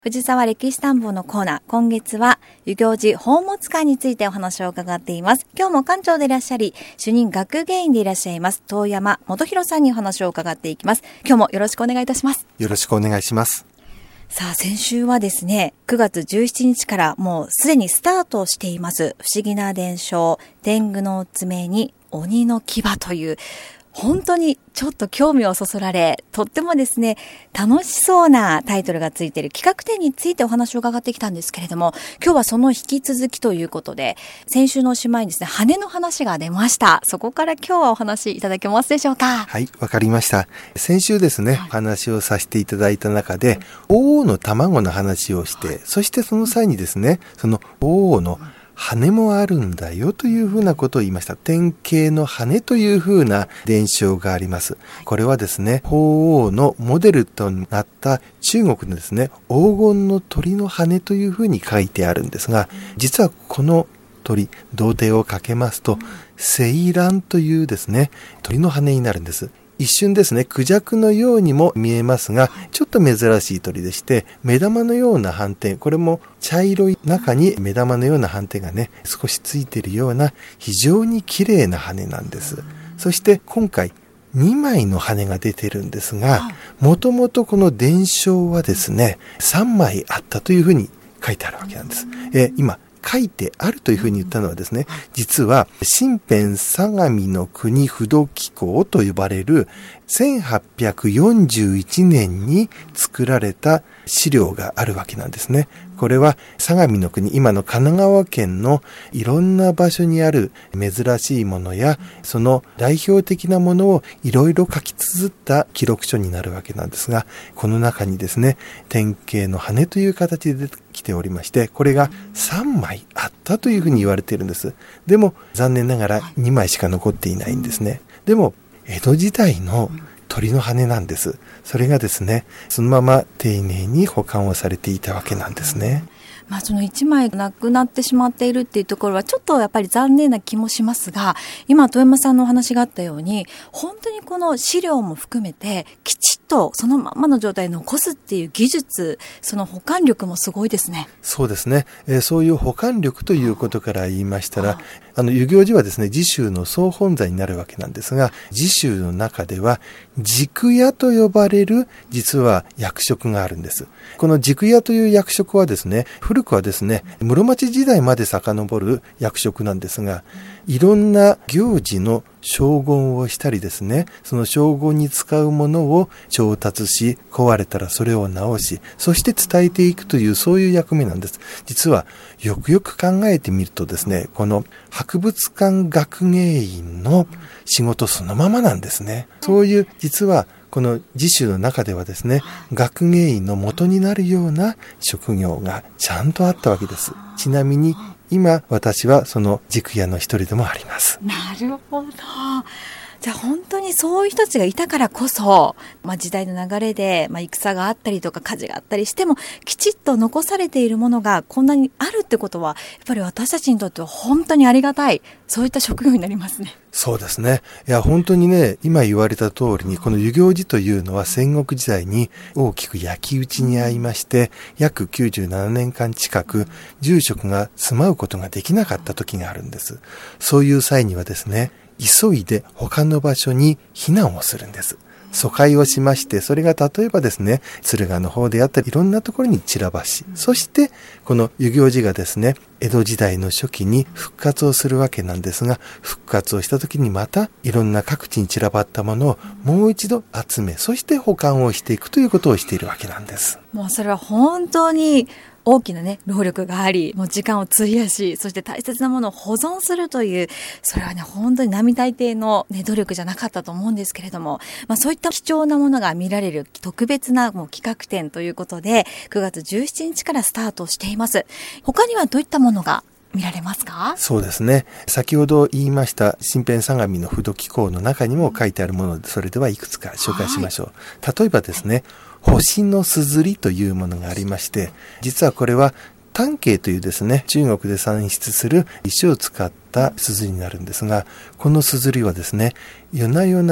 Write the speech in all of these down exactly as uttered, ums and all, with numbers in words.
藤沢歴史探訪のコーナー、今月は遊行寺宝物館についてお話を伺っています。今日も館長でいらっしゃり、主任学芸員でいらっしゃいます遠山元弘さんにお話を伺っていきます。今日もよろしくお願いいたします。 よろしくお願いします。 さあ、先週はですね、くがつじゅうしちにちからもうすでにスタートしています不思議な伝承、天狗の爪に鬼の牙という、本当にちょっと興味をそそられ、とってもですね、楽しそうなタイトルがついている企画展についてお話を伺ってきたんですけれども、今日はその引き続きということで、先週のおしまいにですね、羽の話が出ました。そこから今日はお話いただけますでしょうか。 はい、わかりました。先週ですね、はい、お話をさせていただいた中で、鳳凰の卵の話をして、はい、そしてその際にですね、その鳳凰の羽もあるんだよというふうなことを言いました。天鶏の羽というふうな伝承があります。これはですね、鳳凰のモデルとなった中国のですね、黄金の鳥の羽というふうに書いてあるんですが、実はこの鳥、同定をかけますと、セランというですね、鳥の羽になるんです。一瞬ですね、クジャクのようにも見えますが、ちょっと珍しい鳥でして、目玉のような斑点、これも茶色い中に目玉のような斑点がね、少しついているような非常に綺麗な羽なんです。そして今回にまいの羽が出てるんですが、もともとこの伝承はですね、さんまいあったというふうに書いてあるわけなんです。え今書いてあるというふうに言ったのはですね、実は身辺相模の国不動紀行と呼ばれるせんはっぴゃくよんじゅういちねんに作られた資料があるわけなんですね。これは相模の国、今の神奈川県のいろんな場所にある珍しいものや、その代表的なものをいろいろ書き綴った記録書になるわけなんですが、この中にですね、天鶏の羽という形で出てきておりまして、これがさんまいあったというふうに言われているんです。でも残念ながらにまいしか残っていないんですね。でも江戸時代の鳥の羽なんです。それがですね、そのまま丁寧に保管をされていたわけなんですね。 まあ、そのいちまいなくなってしまっているっていうところはちょっとやっぱり残念な気もしますが、今遠山さんのお話があったように、本当にこの資料も含めてきちっとそのままの状態に残すっていう技術、その保管力もすごいですね。 そうですね、えー、そういう保管力ということから言いましたら、あの遊行寺はですね、寺宗の総本山になるわけなんですが、寺宗の中では軸屋と呼ばれる実は役職があるんです。この軸屋という役職はですね、古くはですね、室町時代まで遡る役職なんですが、いろんな行事の荘厳をしたりですね、その荘厳に使うものを調達し、壊れたらそれを直し、そして伝えていくというそういう役目なんです。実はよくよく考えてみるとですね、この博物館学芸員の仕事そのままなんですね。そういう実はこの寺宗の中ではですね、学芸員の元になるような職業がちゃんとあったわけです。ちなみに今私はその軸屋の一人でもあります。 なるほど。じゃあ本当にそういう人たちがいたからこそ、まあ、時代の流れで、まあ、戦があったりとか火事があったりしてもきちっと残されているものがこんなにあるってことは、やっぱり私たちにとっては本当にありがたい、そういった職業になりますね。 そうですね。いや本当にね、今言われた通りにこの遊行寺というのは戦国時代に大きく焼き討ちに遭いまして、約きゅうじゅうななねんかん近く住職が住まうことができなかった時があるんです。そういう際にはですね、急いで他の場所に避難をするんです。疎開をしまして、それが例えばですね、敦賀の方であったりいろんなところに散らばし、そしてこの遊行寺がですね、江戸時代の初期に復活をするわけなんですが、復活をした時にまたいろんな各地に散らばったものをもう一度集め、そして保管をしていくということをしているわけなんです。 もうそれは本当に大きなね、労力があり、もう時間を費やし、そして大切なものを保存するという、それはね、本当に並大抵の、ね、努力じゃなかったと思うんですけれども、まあそういった貴重なものが見られる特別なもう企画展ということで、くがつじゅうしちにちからスタートしています。他にはどういったものが見られますか？ そうですね。先ほど言いました身辺相模の不動紀行の中にも書いてあるもので、それではいくつか紹介しましょう。はい、例えばですね、星のすずりというものがありまして、実はこれは丹桂というですね、中国で産出する石を使ったすずりになるんですが、このすずりはですね、夜な夜な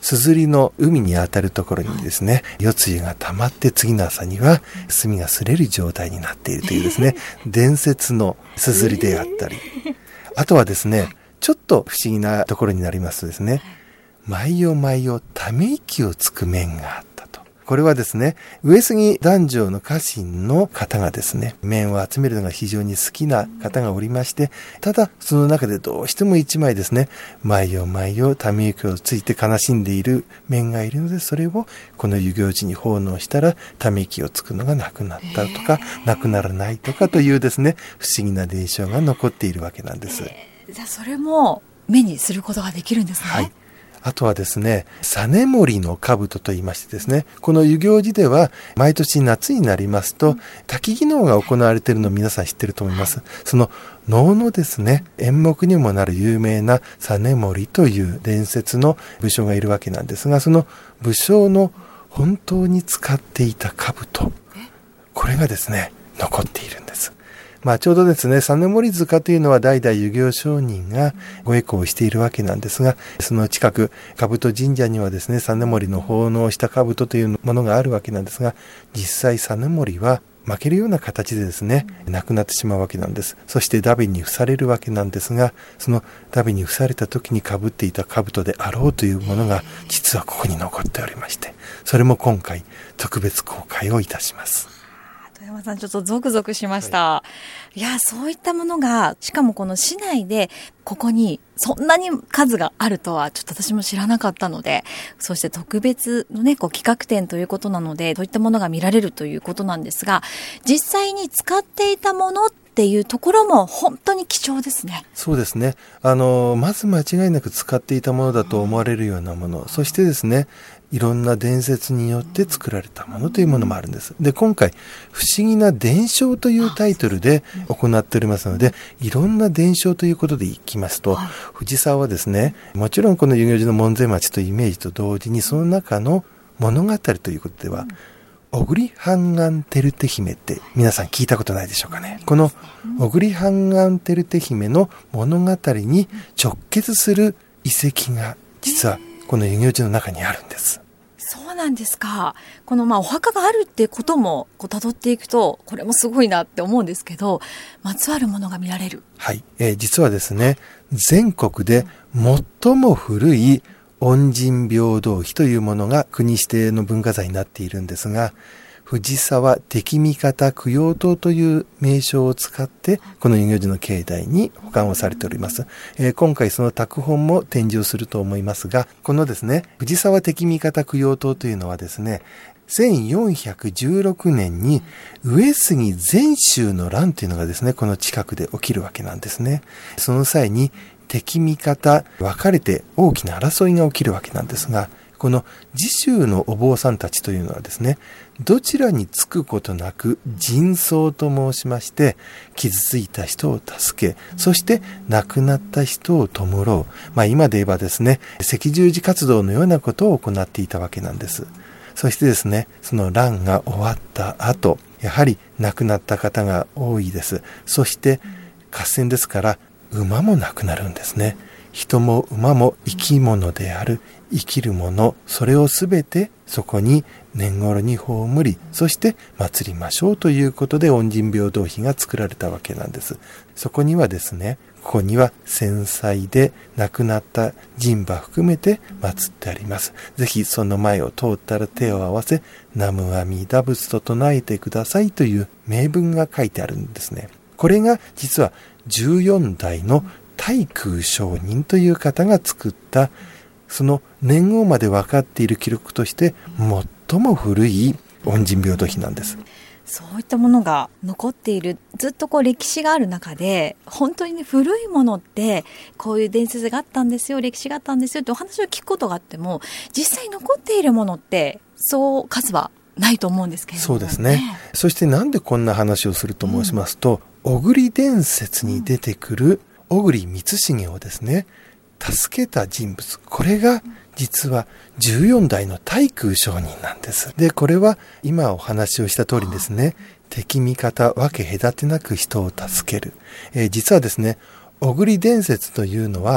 すずりの海に当たるところにですね、夜露が溜まって次の朝には墨が擦れる状態になっているというですね、伝説のすずりであったり、あとはですね、ちょっと不思議なところになりますとですね、毎夜毎夜ため息をつく面があったと。これはですね、上杉壇上の家臣の方がですね、面を集めるのが非常に好きな方がおりまして、ただその中でどうしても一枚ですね、毎夜毎夜ため息をついて悲しんでいる面がいるので、それをこの遊行地に奉納したらため息をつくのがなくなったとか、なくならないとかというですね、不思議な伝承が残っているわけなんです。 じゃあそれも目にすることができるんですね。 はい。あとはですね、実盛の兜と言いましてですね、この遊行寺では毎年夏になりますと、滝技能が行われているのを皆さん知っていると思います。その能のですね、演目にもなる有名な実盛という伝説の武将がいるわけなんですが、その武将の本当に使っていた兜、これがですね、残っているんです。まあちょうどですね、実盛塚というのは代々遊行商人がご回向をしているわけなんですが、その近く、兜神社にはですね、実盛の奉納した兜というものがあるわけなんですが、実際実盛は負けるような形でですね、亡くなってしまうわけなんです。そして荼毘に付されるわけなんですが、その荼毘に付された時に被っていた兜であろうというものが、実はここに残っておりまして、それも今回特別公開をいたします。 富山さん、ちょっとゾクゾクしました。はい、いや、そういったものが、しかもこの市内で、ここにそんなに数があるとは、ちょっと私も知らなかったので、そして特別のね、こう企画展ということなので、そういったものが見られるということなんですが、実際に使っていたものっていうところも本当に貴重ですね。 そうですね。あの、まず間違いなく使っていたものだと思われるようなもの、そしてですね、いろんな伝説によって作られたものというものもあるんです。で、今回、不思議な伝承というタイトルで行っておりますので、いろんな伝承ということでいきますと、藤沢はですね、もちろんこの遊行寺の門前町というイメージと同時に、その中の物語ということでは、小栗半眼照手姫って皆さん聞いたことないでしょうかね。この小栗半眼照手姫の物語に直結する遺跡が実はこの遊行寺の中にあるんです。 そうなんですか。このまあお墓があるってこともこう辿っていくと、これもすごいなって思うんですけど、まつわるものが見られる。 はい、えー、実はですね、全国で最も古い恩人平等碑というものが国指定の文化財になっているんですが、藤沢敵味方供養塔という名称を使ってこの遊行寺の境内に保管をされております、えー、今回その拓本も展示をすると思いますが、このですね、藤沢敵味方供養塔というのはですね、せんよんひゃくじゅうろくねんに上杉全州の乱というのがですね、この近くで起きるわけなんですね。その際に敵味方分かれて大きな争いが起きるわけなんですが、この次州のお坊さんたちというのはですね、どちらにつくことなく人葬と申しまして、傷ついた人を助け、そして亡くなった人を弔う、まあ今で言えばですね、赤十字活動のようなことを行っていたわけなんです。そしてですね、その乱が終わった後、やはり亡くなった方が多いです。そして合戦ですから馬も亡くなるんですね。人も馬も生き物である、生きるもの、それをすべてそこに年頃に葬り、そして祀りましょうということで恩人平等碑が作られたわけなんです。そこにはですね、ここには戦災で亡くなった人馬含めて祀ってあります。ぜひその前を通ったら手を合わせ、南無阿弥陀仏と唱えてくださいという名文が書いてあるんですね。これが実はじゅうよん代の大空上人という方が作ったその年号まで分かっている記録として最も古い恩人平等碑なんです。 そういったものが残っている、ずっとこう歴史がある中で、本当にね、古いものってこういう伝説があったんですよ、歴史があったんですよってお話を聞くことがあっても、実際残っているものってそう数はないと思うんですけれども、 そうですね。そしてなんでこんな話をすると申しますと、小栗伝説に出てくる小栗光重をですね、助けた人物、これが実はじゅうよん代の大空上人なんです。で、これは今お話をした通りですね、敵味方分け隔てなく人を助ける、えー、実はですね、小栗伝説というのは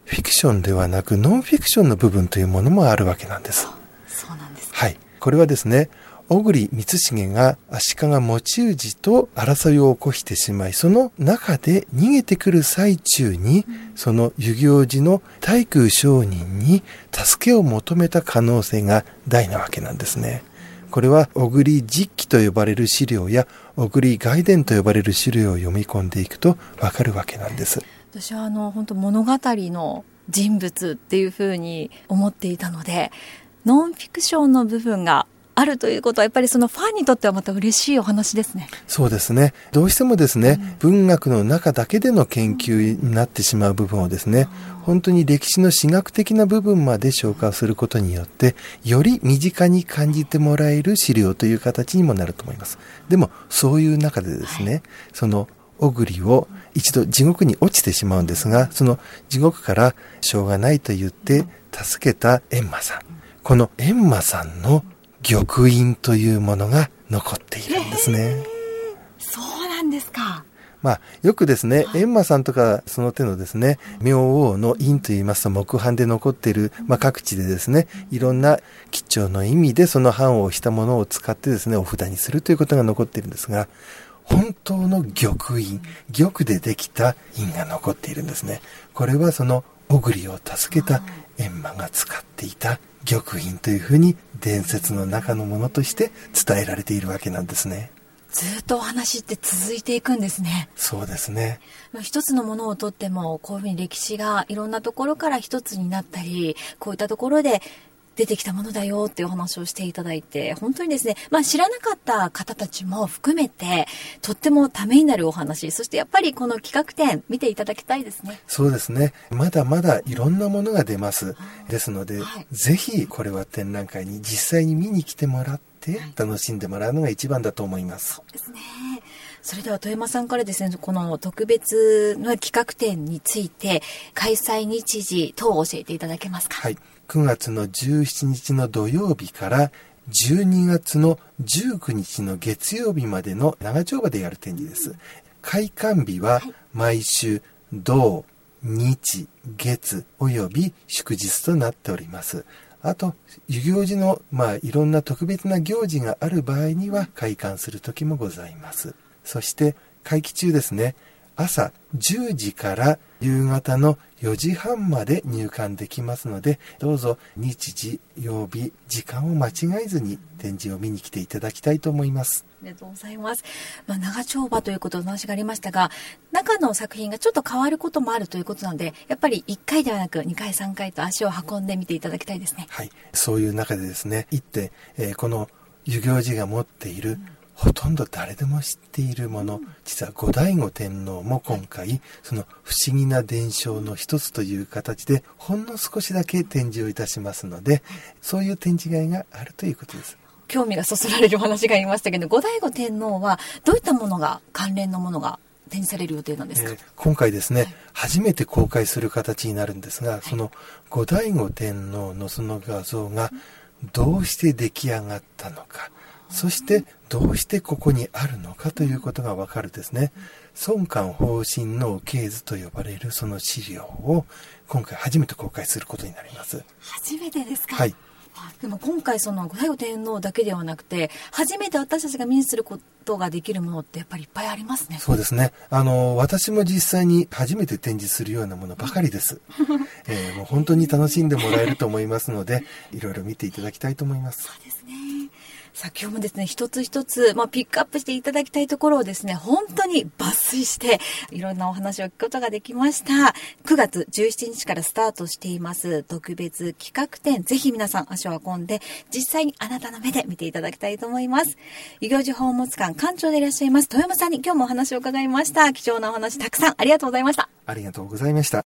フィクションではなくノンフィクションの部分というものもあるわけなんです。 そうなんです、ね。 はい。これはですね、小栗光重が足利持氏と争いを起こしてしまい、その中で逃げてくる最中に、うん、その遊行寺の大空上人に助けを求めた可能性が大なわけなんですね。これは小栗実記と呼ばれる資料や小栗外伝と呼ばれる資料を読み込んでいくとわかるわけなんです。 私はあの本当物語の人物っていうふうに思っていたので、ノンフィクションの部分があるということはやっぱりそのファンにとってはまた嬉しいお話ですね。 そうですね。どうしてもですね、うん、文学の中だけでの研究になってしまう部分をですね、うん、本当に歴史の史学的な部分まで消化することによってより身近に感じてもらえる資料という形にもなると思います。でもそういう中でですね、はい、その小栗を一度地獄に落ちてしまうんですが、その地獄からしょうがないと言って助けた閻魔さん、この閻魔さんの玉印というものが残っているんですね。 そうなんですか。 まあ、よくですね、閻魔さんとかその手のですね、明王の印といいますと木版で残っている、まあ、各地でですね、いろんな吉兆の意味でその版をしたものを使ってですね、お札にするということが残っているんですが、本当の玉印、玉でできた印が残っているんですね。これはその小栗を助けた閻魔が使っていた玉印というふうに伝説の中のものとして伝えられているわけなんですね。 ずっとお話って続いていくんですね。 そうですね。 一つのものをとってもこういうふうに歴史がいろんなところから一つになったり、こういったところで出てきたものだよっていうお話をしていただいて、本当にですね、まあ知らなかった方たちも含めてとってもためになるお話、そしてやっぱりこの企画展見ていただきたいですね。 そうですね。まだまだいろんなものが出ます。ですので、はい、ぜひこれは展覧会に実際に見に来てもらって楽しんでもらうのが一番だと思います。 そうですね。それでは富山さんからですね、この特別の企画展について開催日時等を教えていただけますか。 はい。くがつのじゅうしちにちの土曜日からじゅうにがつのじゅうくにちの月曜日までの長丁場でやる展示です。開館日は毎週土、日、月および祝日となっております。あと、遊行寺の、まあ、いろんな特別な行事がある場合には開館する時もございます。そして、会期中ですね、朝じゅうじから夕方のよじはんまで入館できますので、どうぞ日時、曜日、時間を間違えずに展示を見に来ていただきたいと思います。 ありがとうございます。まあ、長丁場ということの話がありましたが、中の作品がちょっと変わることもあるということなので、やっぱりいっかいではなくにかいさんかいと足を運んでみていただきたいですね。 はい。そういう中でですね、行って、えー、この遊行寺が持っている、うんほとんど誰でも知っているもの、実は後醍醐天皇も今回その不思議な伝承の一つという形でほんの少しだけ展示をいたしますので、そういう展示会があるということです。 興味がそそられるお話がありましたけど、後醍醐天皇はどういったものが関連のものが展示される予定なんですか。えー、 今回ですね、はい、初めて公開する形になるんですが、はい、その後醍醐天皇のその画像がどうして出来上がったのか、そしてどうしてここにあるのかということがわかるですね、孫漢方針の系図と呼ばれるその資料を今回初めて公開することになります。 初めてですか。 はい。 でも今回その後醍醐天皇だけではなくて、初めて私たちが目にすることができるものってやっぱりいっぱいありますね。 そうですね。あの私も実際に初めて展示するようなものばかりです、えー、もう本当に楽しんでもらえると思いますので、いろいろ見ていただきたいと思います。 そうですね。さあ今日もですね、一つ一つ、まあ、ピックアップしていただきたいところをですね、本当に抜粋していろんなお話を聞くことができました。くがつじゅうしちにちからスタートしています特別企画展、ぜひ皆さん足を運んで実際にあなたの目で見ていただきたいと思います。遊行寺宝物館館長でいらっしゃいます富山さんに今日もお話を伺いました。貴重なお話たくさんありがとうございました。 ありがとうございました。